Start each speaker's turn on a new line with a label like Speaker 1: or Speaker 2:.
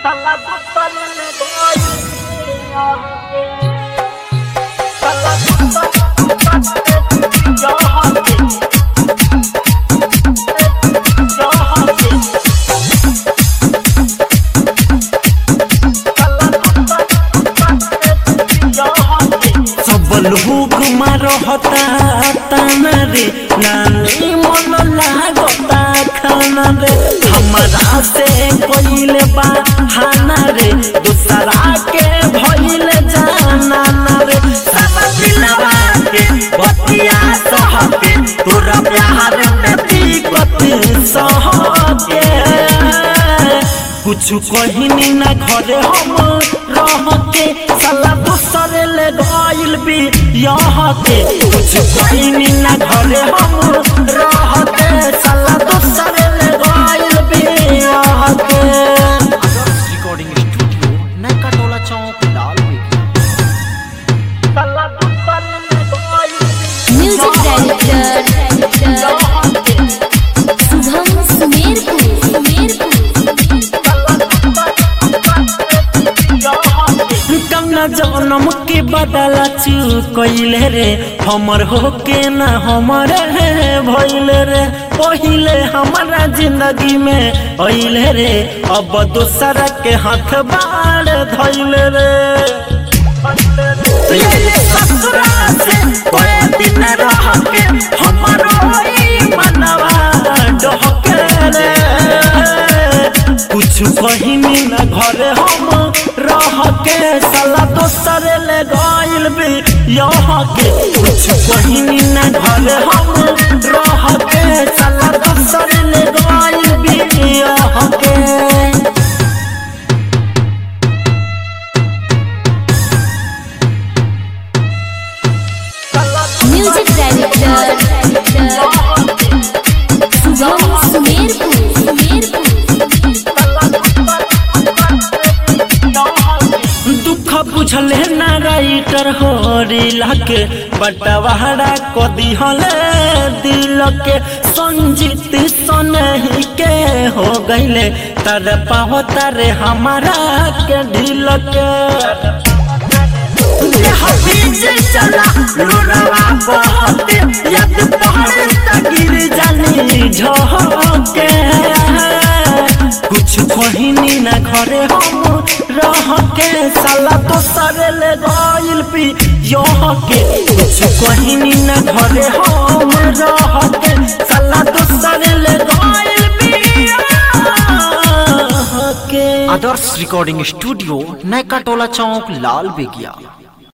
Speaker 1: घुमा रहता ताना रे नानी मन लागता खाना रे हमारा से कोइले बहाना रे दूसरा के भइल जाना ना रे सब दिलवा के बतिया सहके तोरा प्यार में दिक्कत सहके कुछ कहिनी ना घरे हम रह के साला दूसरे ले गइल भी यहाँ के कुछ कहिनी ना घरे हम रह के साला दूसरे ले गइल भी यहाँ के।
Speaker 2: रिकॉर्डिंग स्टूडियो नैका टोला चौक लालबेगिया।
Speaker 1: साला दूसरे ले गइल
Speaker 3: म्यूजिक डायरेक्टर शुभम सुमेरपुर
Speaker 1: कन्ना जन्म के बदला चुकइले रे हमर होके ना हमर भइले रे पहिले हमारा जिंदगी में अइले रे अब दूसरा के हाथ बाढ़ धइले रे ससुरा से कोई दिन रह के हमारो मनवा डहके रे कुछ कहिनी ना घरे हम रह के साला दूसरे ले गइल भी यहाँ के कुछ कहिनी ना घरे हम रह के साला दूसरे ले गइल भी यहाँ के।
Speaker 3: म्यूजिक डायरेक्टर शुभम सुमेरपुर
Speaker 1: दुख बुझले ना राइटर हो रिला के बटवारा को दिहले दिल के संजीत सनही के हो गईले तर पाहो तारे हमारा के ढील के चला लोरावा बहते याद पहाड़ तगिर जानी झोंके कुछ कहिनी ना घरे हम रह के साला दूसरे ले गइल भी यहाँ के कुछ कहिनी ना घरे हम रह के साला दूसरे ले गइल भी यहाँ के।
Speaker 2: आदर्श रिकॉर्डिंग स्टूडियो नैका टोला चौक लालबेगिया।